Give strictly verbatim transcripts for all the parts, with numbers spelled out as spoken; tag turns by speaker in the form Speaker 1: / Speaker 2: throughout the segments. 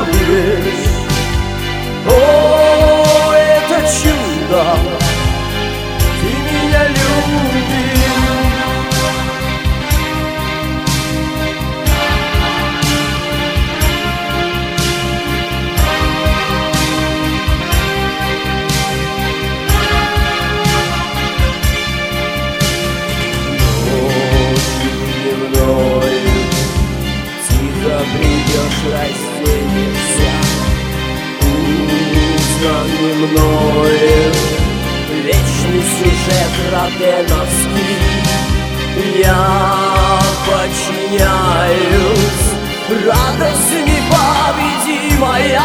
Speaker 1: любишь. О, это чудо, ты меня любишь. Придешь, разденешься, узнанный мною вечный сюжет роденовский. Я подчиняюсь, радость непобедимая,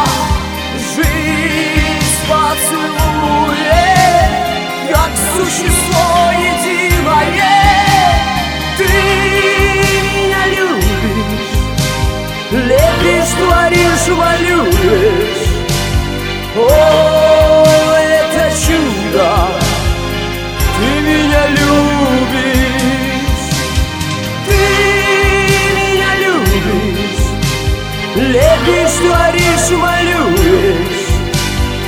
Speaker 1: жизнь поцелует, как существо единое. Ты меня любишь, лепишь, творишь, малюешь. О, это чудо, ты меня любишь. Ты меня любишь, лепишь, творишь, малюешь. О,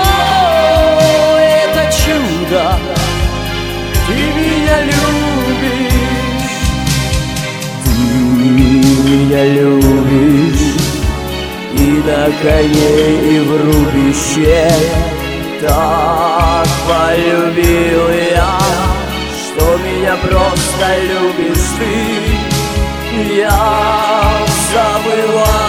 Speaker 1: это чудо, ты меня любишь. Ты меня любишь, и на коне, и в рубище. Так полюбил я, что меня просто любишь ты. Я забываю